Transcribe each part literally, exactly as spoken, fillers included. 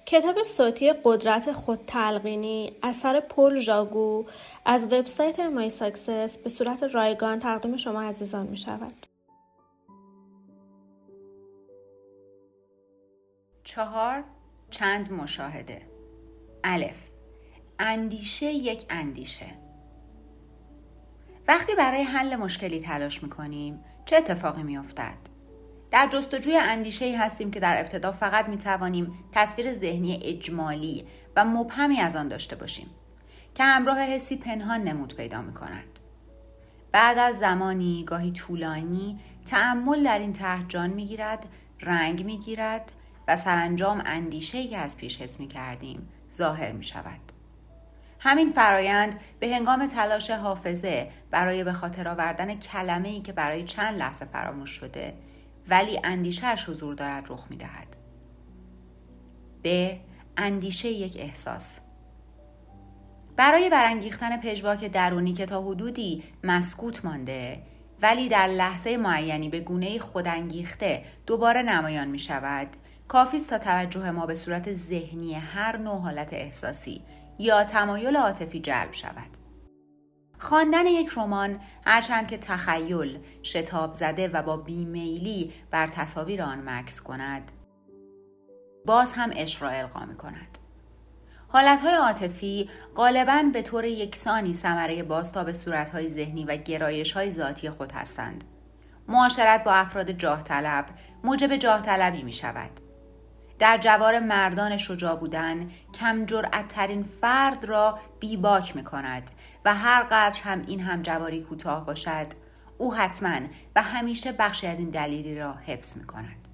کتاب صوتی قدرت خودتلقینی اثر پل ژاگو از وبسایت مای ساکسس به صورت رایگان تقدیم شما عزیزان می شود. چهار چند مشاهده. الف، اندیشه یک اندیشه. وقتی برای حل مشکلی تلاش می‌کنیم چه اتفاقی می‌افتد؟ در جستجوی اندیشه‌ای هستیم که در ابتدا فقط می‌توانیم تصویر ذهنی اجمالی و مبهمی از آن داشته باشیم که همراه حسی پنهان نمود پیدا می‌کند. بعد از زمانی گاهی طولانی تأمل در این طرح جان می‌گیرد، رنگ می‌گیرد و سرانجام اندیشه‌ای که از پیش حس می‌کردیم ظاهر می‌شود. همین فرایند به هنگام تلاش حافظه برای به خاطر آوردن کلمه‌ای که برای چند لحظه فراموش شده ولی اندیشه‌اش حضور دارد رخ می‌دهد. ب. اندیشه یک احساس. برای برانگیختن پژواک درونی که تا حدودی مسکوت مانده ولی در لحظه معینی به گونه‌ای خودانگیخته دوباره نمایان می‌شود، کافی است تا توجه ما به صورت ذهنی هر نوع حالت احساسی یا تمایل عاطفی جلب شود. خواندن یک رمان هرچند که تخیل شتاب زده و با بیمیلی بر تصاویر آن مکث کند، باز هم عشق را القا می‌کند. حالتهای عاطفی غالباً به طور یکسانی ثمره بازتاب صورت‌های ذهنی و گرایش‌های ذاتی خود هستند. معاشرت با افراد جاه طلب موجب جاه طلبی می‌شود. در جوار مردان شجاع بودن کم جرأت ترین فرد را بیباک می کند و هر قدر هم این هم جواری کوتاه باشد او حتما و همیشه بخشی از این دلیلی را حفظ می کند.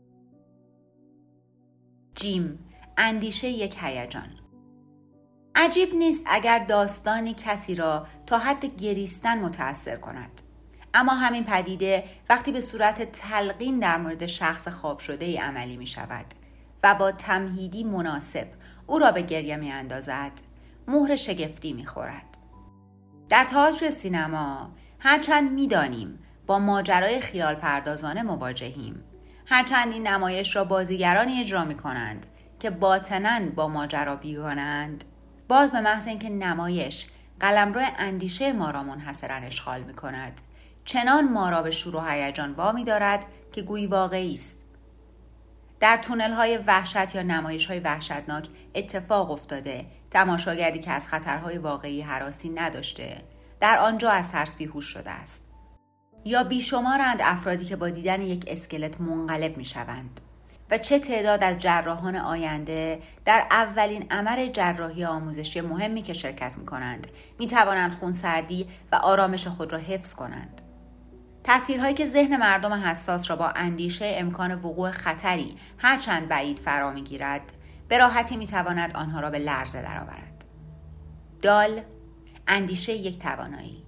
جیم، اندیشه یک هیجان. عجیب نیست اگر داستانی کسی را تا حد گریستن متأثر کند، اما همین پدیده وقتی به صورت تلقین در مورد شخص خواب شده ای عملی می شود و با تمهیدی مناسب او را به گریه می اندازد، مهر شگفتی می خورد. در تئاتر سینما هرچند می دانیم با ماجرای خیال پردازانه مواجهیم، هرچند این نمایش را بازیگرانی اجرا می کنند که باطناً با ماجرا بیگانند، باز به محض اینکه نمایش قلمرو اندیشه ما را منحصراً اشغال می کند، چنان ما را به شور و هیجان وامی دارد که گویی واقعی است. در تونل‌های وحشت یا نمایش‌های وحشتناک اتفاق افتاده تماشاگری که از خطرهای واقعی هراسی نداشته در آنجا از ترس بیهوش شده است. یا بیشمارند افرادی که با دیدن یک اسکلت منقلب می‌شوند و چه تعداد از جراحان آینده در اولین عمل جراحی آموزشی مهمی که شرکت می‌کنند می‌توانند خونسردی و آرامش خود را حفظ کنند. تصویرهایی که ذهن مردم حساس را با اندیشه امکان وقوع خطری هرچند بعید فرا می‌گیرد، به راحتی می‌تواند آنها را به لرزه درآورد. دال، اندیشه یک توانایی.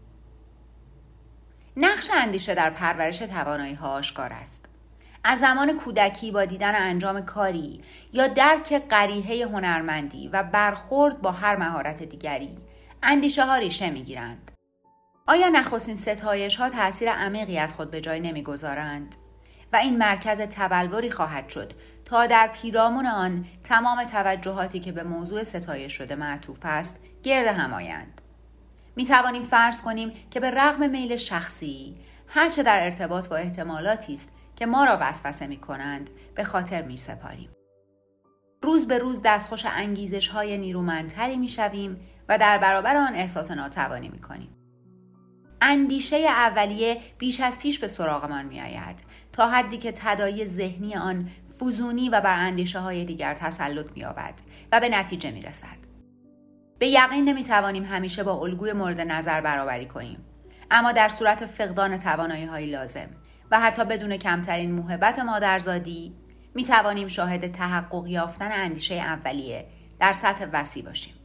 نقش اندیشه در پرورش توانایی‌ها آشکار است. از زمان کودکی با دیدن انجام کاری یا درک قریحه هنرمندی و برخورد با هر مهارت دیگری، اندیشه‌ها ریشه می‌گیرند. آیا نخستین ستایش‌ها تأثیر عمیقی از خود به جای نمی‌گذارند و این مرکز تبلوری خواهد شد تا در پیرامون آن تمام توجهاتی که به موضوع ستایش شده معطوف است گرد هم آیند؟ می‌توانیم فرض کنیم که به رغم میل شخصی، هرچه در ارتباط با احتمالاتی است که ما را وسوسه می‌کنند به خاطر می‌سپاریم. روز به روز دستخوش انگیزش‌های نیرومندتری می‌شویم و در برابر آن احساس ناتوانی می‌کنیم. اندیشه اولیه بیش از پیش به سراغمان می آید تا حدی که تداعی ذهنی آن فزونی و بر اندیشه های دیگر تسلط می یابد و به نتیجه می رسد. به یقین نمی توانیم همیشه با الگوی مورد نظر برابری کنیم، اما در صورت فقدان توانایی های لازم و حتی بدون کمترین موهبت مادرزادی می توانیم شاهد تحقق یافتن اندیشه اولیه در سطح وسیع باشیم.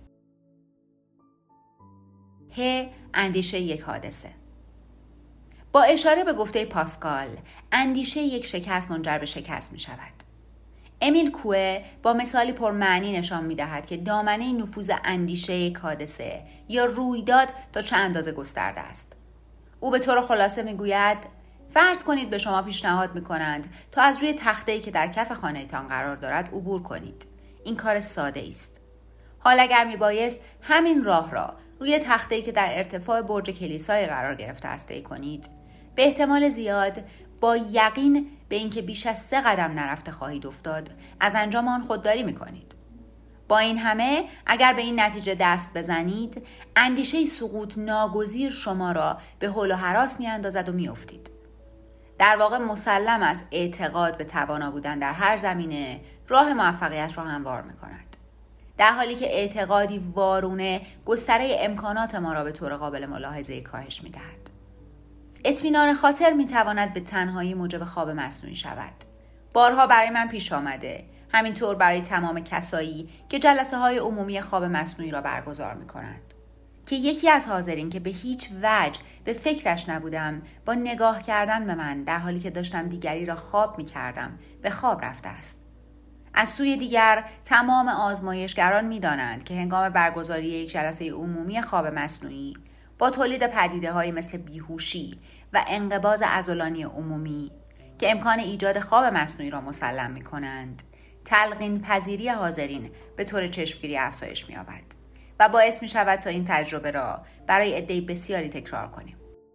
ه، اندیشه یک حادثه. با اشاره به گفته پاسکال، اندیشه یک شکست منجر به شکست می شود. امیل کوه با مثالی پرمعنی نشان می دهد که دامنه نفوذ اندیشه یک حادثه یا رویداد تا چه اندازه گسترده است. او به طور خلاصه می گوید فرض کنید به شما پیشنهاد می کنند تا از روی تخته‌ای که در کف خانه‌تان قرار دارد عبور کنید. این کار ساده است. حال اگر میبایست همین راه را روی تخته‌ای که در ارتفاع برج کلیسای قرار گرفته است طی کنید، به احتمال زیاد با یقین به اینکه بیش از سه قدم نرفته خواهید افتاد، از انجام آن خودداری میکنید. با این همه اگر به این نتیجه دست بزنید، اندیشه سقوط ناگزیر شما را به هول و هراس میاندازد و میافتید. در واقع مسلم است اعتقاد به توانا بودن در هر زمینه راه موفقیت را هموار میکند، در حالی که اعتقادی وارونه گستره امکانات ما را به طور قابل ملاحظه کاهش میدهد. اطمینان خاطر میتواند به تنهایی موجب خواب مصنوعی شود. بارها برای من پیش آمده، همینطور برای تمام کسایی که جلسه های عمومی خواب مصنوعی را برگزار میکنند، که یکی از حاضرین که به هیچ وجه به فکرش نبودم با نگاه کردن به من در حالی که داشتم دیگری را خواب میکردم به خواب رفته است. از سوی دیگر تمام آزمایشگران میدانند که هنگام برگزاری یک جلسه عمومی خواب مصنوعی با تولید پدیده‌های مثل بیهوشی و انقباض عضلانی عمومی که امکان ایجاد خواب مصنوعی را مسلم می‌کنند، تلقین پذیری حاضرین به طور چشمگیری افزایش می‌یابد و باعث می‌شود تا این تجربه را برای عده بسیاری تکرار کنیم.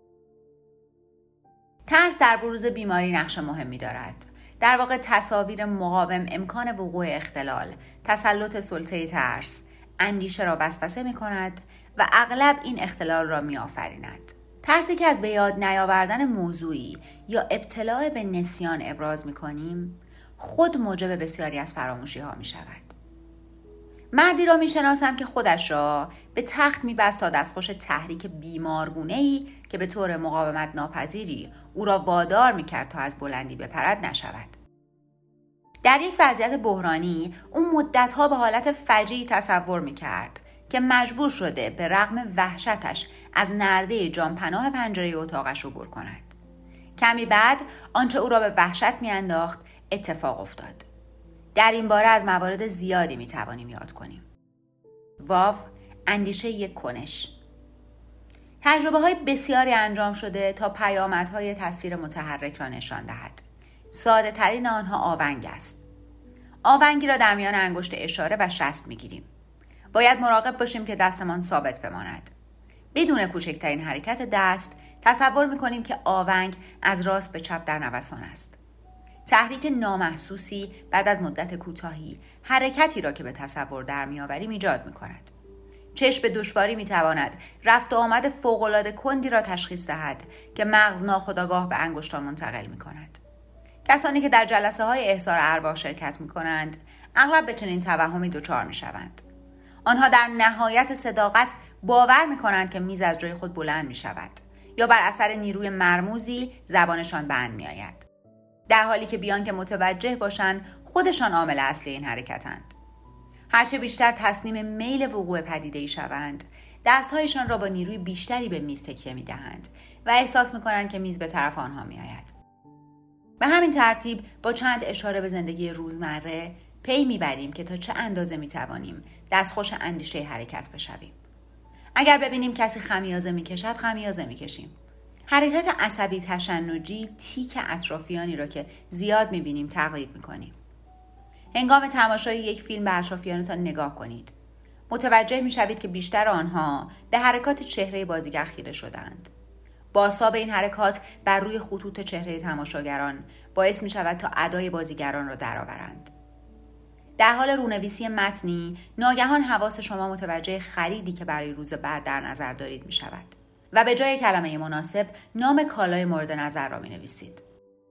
ترس در بروز بیماری نقش مهمی دارد. در واقع تصاویر مقاوم امکان وقوع اختلال، تسلط سلطه ترس، اندیشه را وسوسه می‌کند و اغلب این اختلال را می‌آفریند. ترسی که از به یاد نیاوردن موضوعی یا ابتلا به نسیان ابراز می‌کنیم، خود موجب بسیاری از فراموشی‌ها می‌شود. مردی را می‌شناسم که خودش را به تخت می‌بست تا دستخوش تحریک بیمارگونه‌ای که به طور مقاومت ناپذیری او را وادار می‌کرد تا از بلندی بپرد نشود. در یک وضعیت بحرانی او مدت‌ها به حالت فجیعی تصور می‌کرد که مجبور شده به رغم وحشتش از نرده جانپناه پنجره اتاقش عبور کند. کمی بعد آنچه او را به وحشت می‌انداخت اتفاق افتاد. در این باره از موارد زیادی می‌توانیم یاد کنیم. واو، اندیشه یک کنش. تجربه‌های بسیاری انجام شده تا پیامدهای تصویر متحرک را نشان دهد. ساده ترین آنها آونگ است. آونگی را در میان انگشت اشاره و شست می‌گیریم. باید مراقب باشیم که دستمان ثابت بماند. بدون کوچکترین حرکت دست تصور می‌کنیم که آونگ از راست به چپ در نوسان است. تحریک نامحسوسی بعد از مدت کوتاهی حرکتی را که به تصور در می‌آوریم ایجاد می‌کند. چشم به دشواری می‌تواند رفت و آمد فوق‌العاده کندی را تشخیص دهد که مغز ناخودآگاه به انگشتان منتقل می‌کند. کسانی که در جلسه‌های احضار ارواح شرکت می‌کنند اغلب به چنین توهمی دچار می‌شوند. آنها در نهایت صداقت باور می‌کنند که میز از جای خود بلند می‌شود یا بر اثر نیروی مرموزی زبانشان بند می‌آید، در حالی که بیان که متوجه باشند خودشان عامل اصلی این حرکتند. هرچه بیشتر تسلیم میل وقوع پدیده‌ای شوند، دست‌هایشان را با نیروی بیشتری به میز تکیه می‌دهند و احساس می‌کنند که میز به طرف آنها می‌آید. به همین ترتیب با چند اشاره به زندگی روزمره پی می‌بریم که تا چه اندازه می‌توانیم دستخوش اندیشه حرکت بشویم. اگر ببینیم کسی خمیازه می‌کشد، خمیازه می‌کشیم. حرکت عصبی تشنجی تیک اطرافیانی را که زیاد می‌بینیم تقلید می‌کنیم. هنگام تماشای یک فیلم به اطرافیانتان نگاه کنید. متوجه می‌شوید که بیشتر آنها به حرکات چهره بازیگر خیره شدند. بازتاب این حرکات بر روی خطوط چهره تماشاگران باعث می‌شود تا ادای بازیگران را درآورند. در حال رونویسی متنی ناگهان حواس شما متوجه خریدی که برای روز بعد در نظر دارید می‌شود و به جای کلمه مناسب نام کالای مورد نظر را می‌نویسید.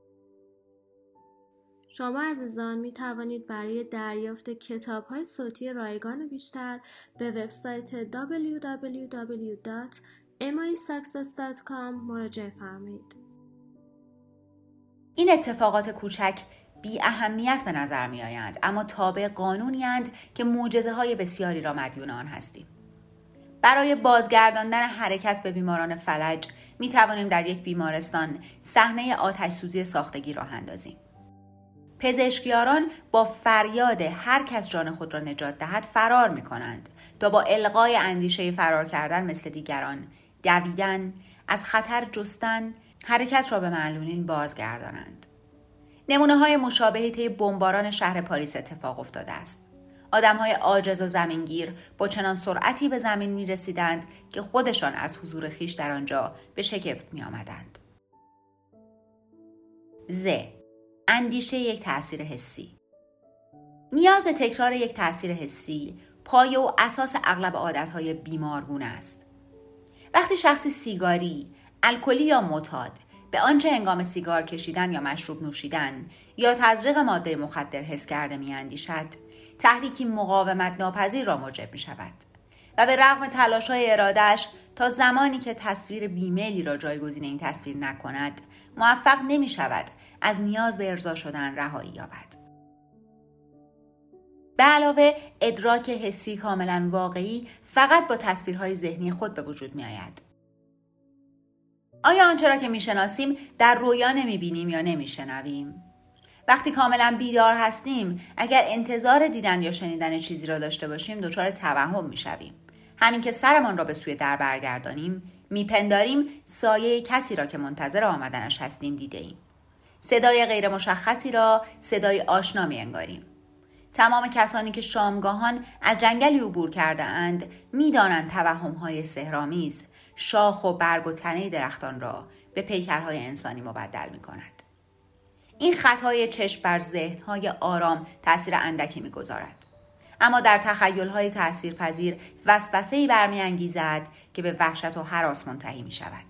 شما عزیزان می توانید برای دریافت کتاب‌های صوتی رایگان بیشتر به وبسایت دبلیو دبلیو دبلیو دات ام آی ساکسس دات کام مراجعه فرمایید. این اتفاقات کوچک بی اهمیت به نظر می آیند، اما تابع قانونی اند که معجزه‌های بسیاری را مدیون آن هستیم. برای بازگرداندن حرکت به بیماران فلج می توانیم در یک بیمارستان صحنه آتش سوزی ساختگی راه اندازیم. پزشکیاران با فریاد هر کس جان خود را نجات دهد فرار می کنند تا با القای اندیشه فرار کردن مثل دیگران، دویدن، از خطر جستن، حرکت را به معلولین بازگردانند. نمونه های مشابهی طی بمباران شهر پاریس اتفاق افتاده است. آدم‌های عاجز و زمینگیر با چنان سرعتی به زمین می‌رسیدند که خودشان از حضور خیش در آنجا به شگفت می‌آمدند. ز. اندیشه یک تأثیر حسی. نیاز به تکرار یک تأثیر حسی پایه و اساس اغلب عادت‌های بیمارگونه است. وقتی شخصی سیگاری، الکلی یا معتاد به آنچه هنگام سیگار کشیدن یا مشروب نوشیدن یا تزریق ماده مخدر حس کرده می‌اندیشد، تحریکی مقاومت ناپذیر را موجب می‌شود و به رغم تلاش‌های اراده‌اش تا زمانی که تصویر بیمیلی را جایگزین این تصویر نکند، موفق نمی‌شود از نیاز به ارضا شدن رهایی یابد. به علاوه ادراک حسی کاملا واقعی فقط با تصویرهای ذهنی خود به وجود می آید. آیا آنچه را که می شناسیم در رویا نمی بینیم یا نمی شنویم؟ وقتی کاملا بیدار هستیم، اگر انتظار دیدن یا شنیدن چیزی را داشته باشیم دچار توهم می شویم. همین که سرمان را به سوی در برگردانیم، می پنداریم سایه کسی را که منتظر آمدنش هستیم دیده ایم. صدای غیر مشخصی را صدای آشنا می انگاریم. تمام کسانی که شامگاهان از جنگلی عبور کرده اند می دانند توهم‌های سحرآمیز شاخ و برگ و تنه درختان را به پیکرهای انسانی مبدل می کند. این خطای چشم بر ذهن‌های آرام تأثیر اندکی می گذارد. اما در تخیل‌های تأثیرپذیر وسوسه‌ای برمی‌انگیزد که به وحشت و هراس منتهی می شود.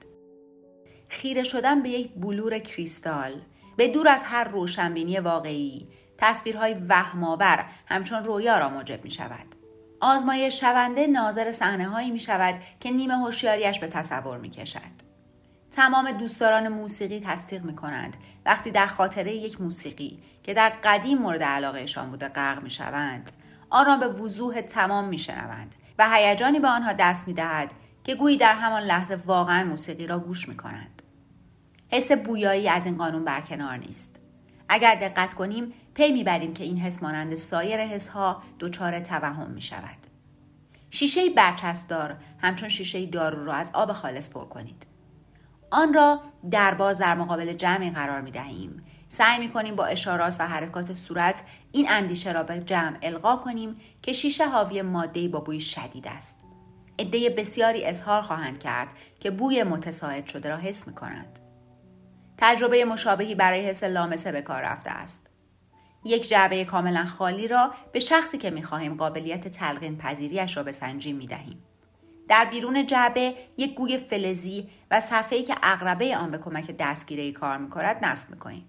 خیره شدن به یک بلور کریستال به دور از هر روشنبینی واقعی، تصویرهای وهم‌آور همچون رویا را موجب می شود. آزمایش شونده ناظر صحنه‌هایی می شود که نیمه هوشیاریش به تصور می کشد. تمام دوستداران موسیقی تصدیق می کنند وقتی در خاطره یک موسیقی که در قدیم مورد علاقهشان بوده غرق می شوند، آن را به وضوح تمام می شنوند و هیجانی به آنها دست می دهد که گویی در همان لحظه واقعا موسیقی را گوش می کنند. حس بویایی از این قانون برکنار نیست. اگر دقت کنیم پی میبریم که این حس مانند سایر حسها دچار توهم می شود. شیشه برچسبدار همچون شیشه دارو را از آب خالص پر کنید. آن را در باز در مقابل جمعی قرار می دهیم. سعی می کنیم با اشارات و حرکات صورت این اندیشه را به جمع القا کنیم که شیشه حاوی ماده‌ای با بوی شدید است. عده بسیاری اظهار خواهند کرد که بوی متصاعد شده را حس می کنند. تجربه مشابهی برای حس لامسه به کار رفته است. یک جعبه کاملا خالی را به شخصی که می‌خواهیم قابلیت تلقین پذیریش را بسنجیم می‌دهیم. در بیرون جعبه یک گوی فلزی و صفحه‌ای که عقربه آن به کمک دستگیره‌ای کار می‌کند نصب می‌کنیم.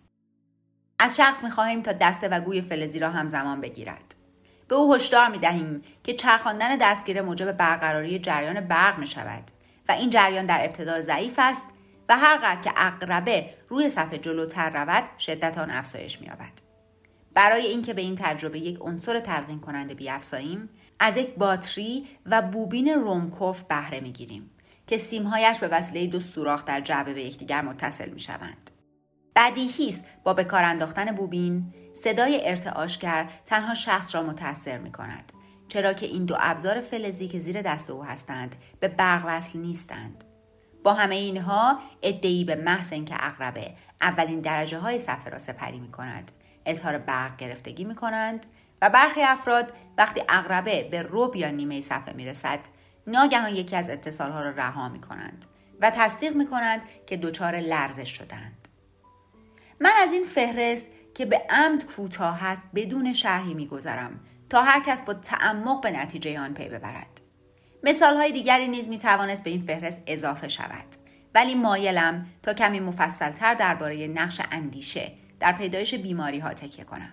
از شخص می‌خواهیم تا دسته و گوی فلزی را همزمان بگیرد. به او هشدار می‌دهیم که چرخاندن دستگیره موجب برقراری جریان برق می‌شود و این جریان در ابتدا ضعیف است و هر قدر که عقربه روی صفحه جلوتر رود شدت آن افزایش می‌یابد. برای اینکه به این تجربه یک عنصر تلقین کننده بیافزاییم، از یک باتری و بوبین رومکوف بهره می‌گیریم که سیم‌هایش به وسیله دو سوراخ در جعبه به یکدیگر متصل می‌شوند. بدیهی است با به کار انداختن بوبین، صدای ارتعاشگر تنها شخص را متأثر می‌کند، چرا که این دو ابزار فلزی که زیر دست او هستند به برق وصل نیستند. با همه اینها ادعی به محض اینکه عقربه اولین درجه‌های صفحه را سپری می‌کند، اظهار برق گرفتگی می‌کنند و برخی افراد وقتی عقربه به ربع یا نیمه صفحه می‌رسد، ناگهان یکی از اتصال‌ها را رها می‌کنند و تصدیق می‌کنند که دچار لرزش شدند. من از این فهرست که به عمد کوتاه است بدون شرحی می‌گذرم تا هر کس با تعمق به نتیجه آن پی ببرد. مثال‌های دیگری نیز می‌توانست به این فهرست اضافه شود، ولی مایلم تا کمی مفصل‌تر درباره نقش اندیشه در پیدایش بیماری‌ها تکیه کنم.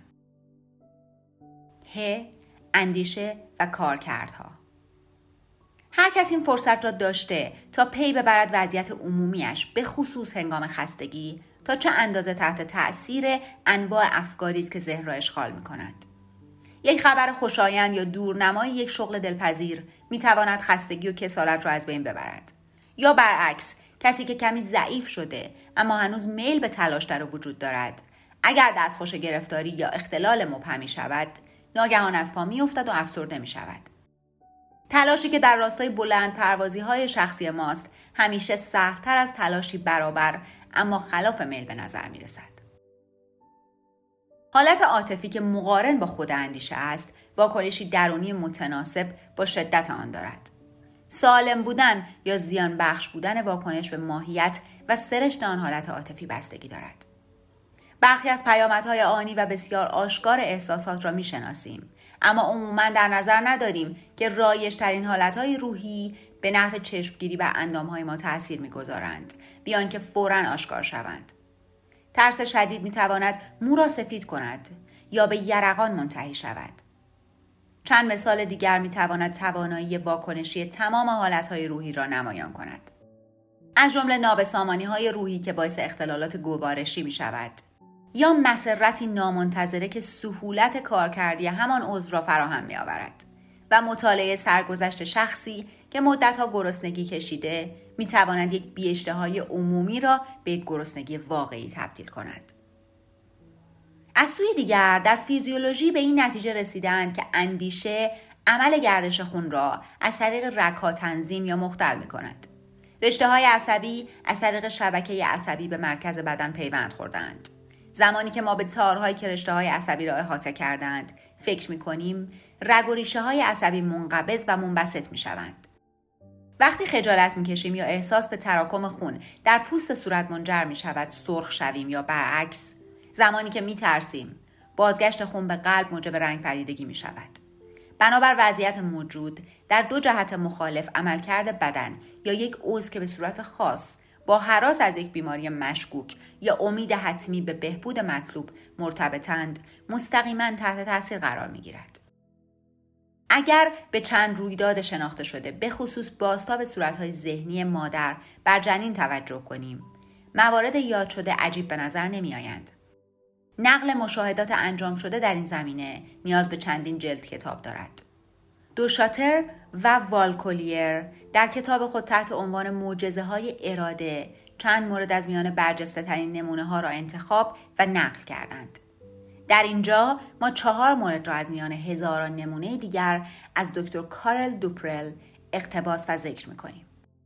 ه. اندیشه و کارکردها. هر کس این فرصت را داشته تا پی ببرد وضعیت عمومیش به خصوص هنگام خستگی تا چه اندازه تحت تأثیر انواع افکاری است که ذهن را اشغال می‌کند. یک خبر خوشایند یا دورنمای یک شغل دلپذیر می‌تواند خستگی و کسالت را از بین ببرد. یا برعکس، کسی که کمی ضعیف شده اما هنوز میل به تلاش در وجود دارد، اگر دستخوش گرفتاری یا اختلال مبهمی شود، ناگهان از پا می‌افتد و افسرده می‌شود. تلاشی که در راستای بلند پروازی‌های شخصی ماست، همیشه سخت‌تر از تلاشی برابر اما خلاف میل به نظر می‌رسد. حالت عاطفی که مقارن با خود اندیشه است، واکنشی درونی متناسب با شدت آن دارد. سالم بودن یا زیان بخش بودن واکنش به ماهیت و سرشت آن حالت عاطفی بستگی دارد. برخی از پیامدهای آنی و بسیار آشکار احساسات را می‌شناسیم، اما عموماً در نظر نداریم که رایج‌ترین حالتهای روحی به نفع چشمگیری بر اندامهای ما تأثیر می‌گذارند، بیان که فوراً آشکار شوند. ترس شدید می‌تواند مو را سفید کند یا به یرقان منتهی شود. چند مثال دیگر می‌تواند توانایی واکنشی تمام حالتهای روحی را نمایان کند. از جمله نابسامانی‌های روحی که باعث اختلالات گوارشی می‌شود، یا مسرتی نامنتظره که سهولت کارکردی همان عضو را فراهم می‌آورد و مطالعه سرگذشت شخصی که مدت‌ها گرسنگی کشیده می‌تواند یک بی‌اشتهایی عمومی را به یک گرسنگی واقعی تبدیل کند. از سوی دیگر در فیزیولوژی به این نتیجه رسیدند که اندیشه عمل گردش خون را از طریق رگ‌ها تنظیم یا مختل می‌کند. رشته‌های عصبی از طریق شبکه عصبی به مرکز بدن پیوند خوردند. زمانی که ما به تارهایی که رشته‌های عصبی را احاطه کردند فکر می‌کنیم، رگ و ریشه‌های عصبی منقبض و منبسط می‌شوند. وقتی خجالت می‌کشیم یا احساس به تراکم خون در پوست صورت منجر می‌شود سرخ شویم یا برعکس، زمانی که می‌ترسیم، بازگشت خون به قلب موجب رنگ پریدگی می‌شود. بنابر وضعیت موجود در دو جهت مخالف عملکرد بدن یا یک عضو که به صورت خاص با هراس از یک بیماری مشکوک یا امید حتمی به بهبود مطلوب مرتبطند، مستقیما تحت تاثیر قرار می‌گیرد. اگر به چند رویداد شناخته شده به خصوص بازتاب صورت‌های ذهنی مادر بر جنین توجه کنیم، موارد یاد شده عجیب به نظر نمی‌آیند. نقل مشاهدات انجام شده در این زمینه نیاز به چندین جلد کتاب دارد. دوشاتر و والکولیر در کتاب خود تحت عنوان معجزه‌های اراده چند مورد از میان برجسته ترین نمونه ها را انتخاب و نقل کردند. در اینجا ما چهار مورد را از میان هزاران نمونه دیگر از دکتر کارل دوپرل اقتباس و ذکر می‌کنیم.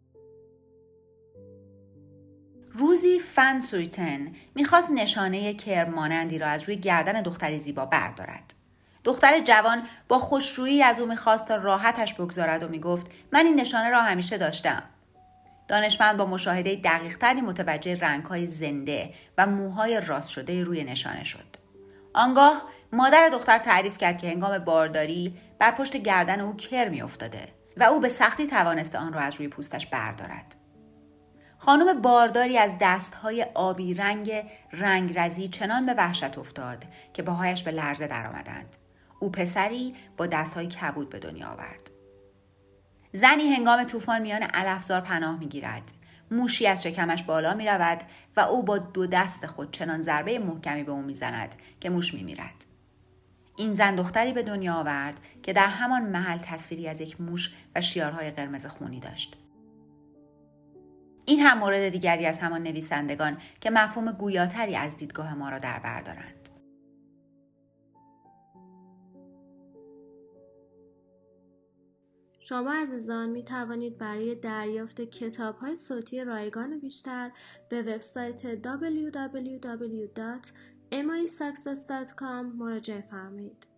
روزی فن سویتن میخواست نشانه کرم مانندی را از روی گردن دختری زیبا بردارد. دختر جوان با خوشرویی از او میخواست تا راحتش بگذارد و میگفت من این نشانه را همیشه داشتم. دانشمند با مشاهده دقیق تری متوجه رنگ‌های زنده و موهای راست شده روی نشانه شد. آنگاه مادر دختر تعریف کرد که هنگام بارداری بر پشت گردن او کرمی افتاده و او به سختی توانسته آن را از روی پوستش بردارد. خانم بارداری از دستهای آبی رنگ رنگرزی چنان به وحشت افتاد که پاهایش به لرزه درآمدند. او پسری با دستهای کبود به دنیا آورد. زنی هنگام طوفان میان علفزار پناه میگیرد. موشی از شکمش بالا می رود و او با دو دست خود چنان ضربه محکمی به او می زند که موش می میرد. این زن دختری به دنیا آورد که در همان محل تصویری از یک موش و شیارهای قرمز خونی داشت. این هم مورد دیگری از همان نویسندگان که مفهوم گویاتری از دیدگاه ما را در بر دارند. شما عزیزان می توانید برای دریافت کتاب‌های صوتی رایگان بیشتر به وبسایت دبلیو دبلیو دبلیو دات ام آی ساکسس دات کام مراجعه فرمایید.